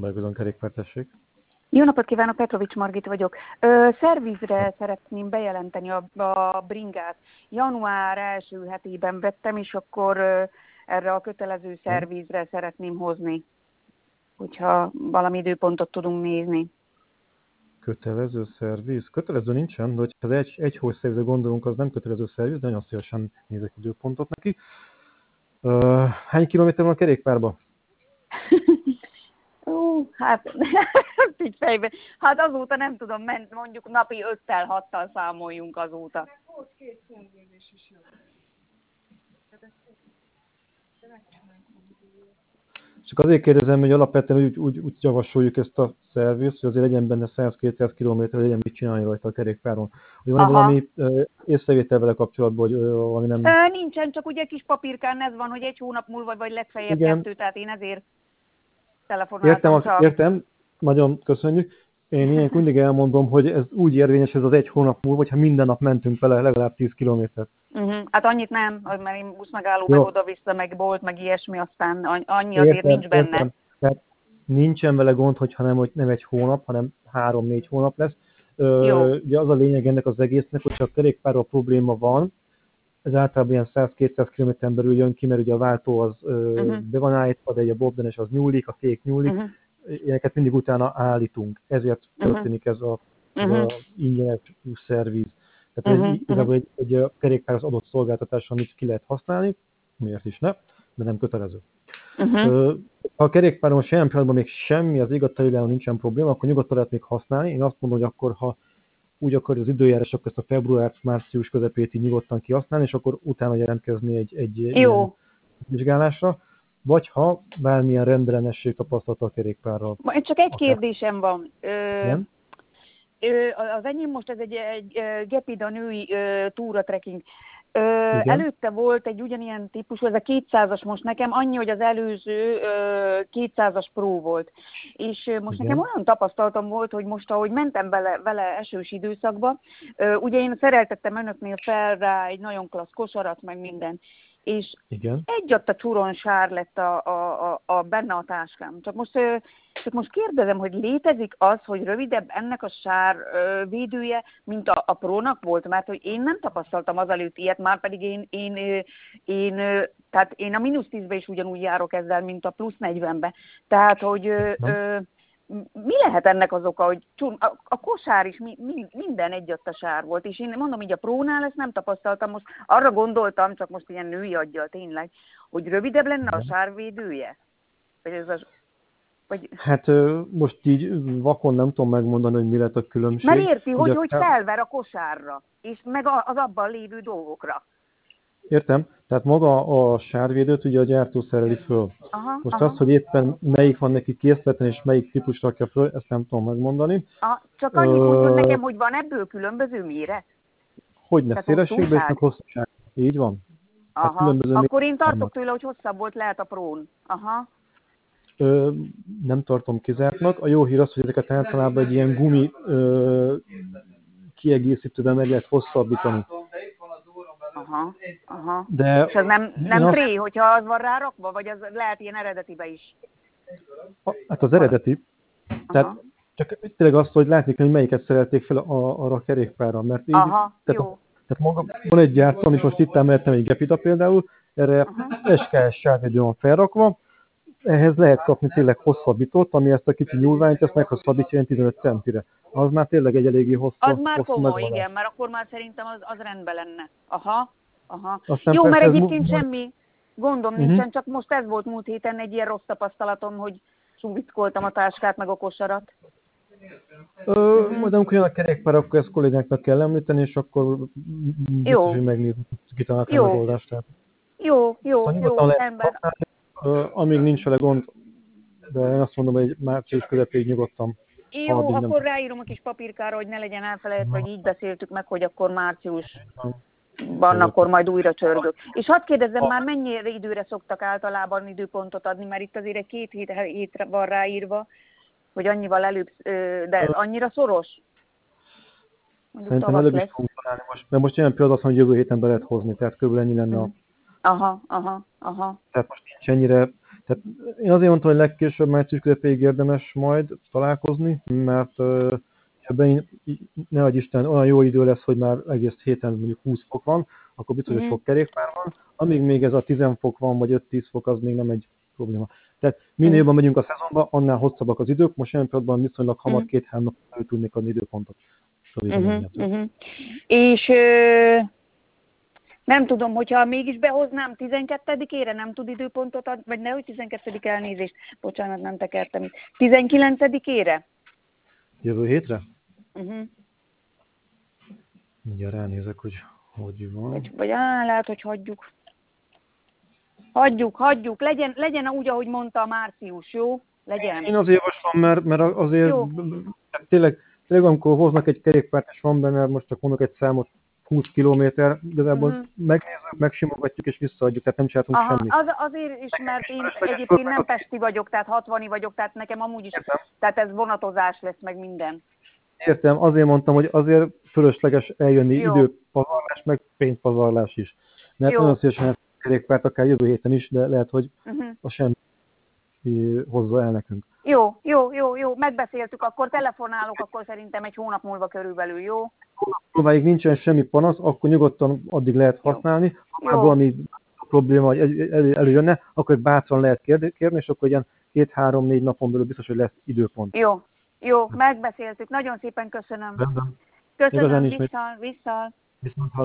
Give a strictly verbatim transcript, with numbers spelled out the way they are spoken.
Belgőzön kerékpár, tessék. Jó napot kívánok, Petrovics Margit vagyok. Ö, szervizre szeretném bejelenteni a, a bringát. Január első hetében vettem, és akkor ö, erre a kötelező szervizre szeretném hozni, hogyha valami időpontot tudunk nézni. Kötelező szerviz? Kötelező nincsen, de hogyha az egy, egy hó szervizre gondolunk, az nem kötelező szerviz, de nagyon szívesen nézek időpontot neki. Uh, hány kilométer van a kerékpárba? Ú, hát, így fejben. Hát azóta nem tudom, mondjuk napi öttel, hattal számoljunk azóta. Volt két szomvédés is jó. Csak azért kérdezem, hogy alapvetően úgy, úgy, úgy javasoljuk ezt a szervizt, hogy azért legyen benne száz-kétszáz kilométer, legyen mit csinálni rajta a kerékpáron. Hogy van valami uh, észrevétel vele kapcsolatban, hogy uh, valami nem... Ö, nincsen, csak ugye kis papírkán ez van, hogy egy hónap múlva, vagy legfeljebb Igen. kettő, tehát én ezért telefonáltam. Értem, csak. értem, nagyon köszönjük. Én ilyenkor mindig elmondom, hogy ez úgy érvényes ez az egy hónap múlva, hogyha minden nap mentünk vele legalább tíz kilométert. Uh-huh. Hát annyit nem, mert én buszmegálló, meg oda-vissza, meg bolt, meg ilyesmi, aztán annyi azért értem, nincs benne. Értem. Tehát nincsen vele gond, hogyha nem, hogy nem egy hónap, hanem három-négy hónap lesz. Ö, ugye az a lényeg ennek az egésznek, hogyha a kerékpárral probléma van, ez általában ilyen száz-kétszáz kilométeren belül jön ki, mert ugye a váltó az ö, uh-huh. be van állítva, de egy a bobdenes az nyúlik, a fék nyúlik, uh-huh. ilyeneket mindig utána állítunk. Ezért történik ez a, ez uh-huh. a ingyenes szerviz. Tehát uh-huh. ez igazából egy, egy, egy kerékpár az adott szolgáltatás, amit ki lehet használni, miért is ne, de nem kötelező. Uh-huh. Ha a kerékpáron semmilyen pillanatban még semmi, az égattailán nincsen probléma, akkor nyugodtan lehet még használni. Én azt mondom, hogy akkor, ha úgy akarja az időjárás, akkor ezt a február-március közepét így nyugodtan kihasználni, és akkor utána jelentkezni egy, egy Jó. vizsgálásra. Vagy ha bármilyen rendellenesség tapasztalata a kerékpárral. Csak egy akár. kérdésem van. Ö, ö, az enyém most ez egy, egy, egy Gepida női ö, túra trekking. Ö, előtte volt egy ugyanilyen típusú, ez a kétszázas most nekem, annyi, hogy az előző ö, kétszázas Pro volt. És ö, most Igen. nekem olyan tapasztalatom volt, hogy most, ahogy mentem vele, vele esős időszakba, ö, ugye én szereltettem önöknél fel rá egy nagyon klassz kosarat, meg minden. És Igen. egy ott a csuron sár lett a, a, a, a benne a táskám. Csak most, csak most kérdezem, hogy létezik az, hogy rövidebb ennek a sár védője, mint a, a Prónak volt? Mert hogy én nem tapasztaltam azelőtt ilyet, már pedig én, én, én, én, tehát én a mínusz tízbe is ugyanúgy járok ezzel, mint a plusz negyvenbe. Tehát, hogy... Ö, mi lehet ennek az oka, hogy a, a kosár is mi, mi, minden egyatta sár volt, és én mondom, így a Prónál ezt nem tapasztaltam, most arra gondoltam, csak most ilyen női aggyal tényleg, hogy rövidebb lenne a sárvédője? Vagy ez az, vagy... Hát most így vakon nem tudom megmondani, hogy mi lett a különbség. Mert érti, hogy, hogy felver a kosárra, és meg az abban lévő dolgokra. Értem. Tehát maga a sárvédőt ugye a gyártó szereli föl. Aha, Most aha. az, hogy éppen melyik van neki készleten és melyik típus rakja föl, ezt nem tudom megmondani. Aha, csak annyit uh, mondod nekem, hogy van ebből különböző méret? Hogyne, szélességben és meg hosszúság. Így van. Aha, hát akkor én tartok vannak. Tőle, hogy hosszabb volt lehet a Prón. Aha. Ö, nem tartom kizártnak. A jó hír az, hogy ezeket általában egy ilyen gumi ö, kiegészítőben meg lehet hosszabbítani. Aha, aha. De és az nem, nem pré, azt... hogyha az van rárakva, vagy az lehet ilyen eredetibe is? Hát az eredeti. Aha. Tehát csak tényleg azt, hogy látni kell, hogy melyiket szerelték fel a, arra a kerékpárra, mert így, aha, tehát, jó. A, tehát maga, van egy gyártó, amit most itt emeltem, egy Gepida például, erre es ká es sárvédő van felrakva, ehhez lehet kapni tényleg hosszabbítót, ami ezt a kicsi nyúlványt, ezt meghosszabbítja ilyen tizenöt centire. Az már tényleg egy eléggé hosszú. Az már hosszú komoly, megvanás. Igen, mert akkor már szerintem az, az rendben lenne. Aha, aha. Aztán Jó, mert egyébként mu- semmi gondom uh-huh. nincsen, csak most ez volt múlt héten egy ilyen rossz tapasztalatom, hogy suvickoltam a táskát, meg a kosarat. Ö, majd amikor jön a kerékpár, akkor ezt kollégáknak kell említeni, és akkor biztos, hogy megnézzük, kitalálták a megoldást. Tehát. Jó, jó, szóval jó, ember. Amíg nincs vele gond, de én azt mondom, hogy március közepéig nyugodtan. Jó, akkor nem... ráírom a kis papírkára, hogy ne legyen elfelejtve, hogy így beszéltük meg, hogy akkor márciusban akkor majd újra csörgök. És hadd kérdezzem már, mennyi időre szoktak általában időpontot adni, mert itt azért egy két hét, hétre van ráírva, hogy annyival előbb, de annyira szoros? Mondjuk szerintem előbb is fogunk találni most, mert most ilyen például, hogy jövő héten be lehet hozni, tehát körülbelül ennyi lenne a... Aha, aha, aha. Tehát most nincs ennyire, tehát Tehát én azért mondtam, hogy legkésőbb március közepéig érdemes majd találkozni, mert uh, ebben ne adj Isten, olyan jó idő lesz, hogy már egész héten mondjuk húsz fok van, akkor biztos, hogy Mhm. sok kerékpár van. Amíg még ez a tíz fok van, vagy öt-tíz fok, az még nem egy probléma. Tehát minél jobban megyünk a szezonba, annál hosszabbak az idők. Most jelen pillanatban viszonylag hamar Mhm. két-három nap elő tudnék adni időpontot. Uh-huh, uh-huh. És ö, nem tudom, hogyha mégis behoznám tizenkettedikére, nem tud időpontot adni, vagy nehogy tizenkettedik elnézést, bocsánat, nem tekertem itt. tizenkilencedikére? Jövő hétre? Uh-huh. Mindjárt ránézek, hogy hogy van. Vagy, vagy á, lehet, hogy hagyjuk. Hagyjuk, hagyjuk. Legyen, legyen úgy, ahogy mondta a március, jó? Legyen. Én azért javaslom, mert, mert azért Jó. tényleg, tényleg amikor hoznak egy kerékpárt, és van benne, most csak mondok egy számot, húsz kilométer, igazából Mhm. megnézzük, megsimogatjuk és visszaadjuk, tehát nem csináltunk Aha, semmit. az, azért is, mert én egyébként nem pesti vagyok, tehát hatvani vagyok, tehát nekem amúgy is, Értem. tehát ez vonatozás lesz, meg minden. Értem, azért mondtam, hogy azért fölösleges eljönni Jó. időpazarlás, meg pénzpazarlás is. Mert Jó. nagyon szívesen a kerékpárt akár jövő héten is, de lehet, hogy Uh-huh. a sem hozza el nekünk. Jó, jó, jó, jó, megbeszéltük, akkor telefonálok, akkor szerintem egy hónap múlva körülbelül, jó? Próbáig nincsen semmi panasz, akkor nyugodtan addig lehet használni. Ha Jó. valami probléma vagy elő, elő, előjönne, akkor bátran lehet kérni, kérni és akkor ilyen két-három-négy napon belül biztos, hogy lesz időpont. Jó, jó, megbeszéltük, nagyon szépen köszönöm. Rendben. Köszönöm, Igazán is, visszal, visszal. viszont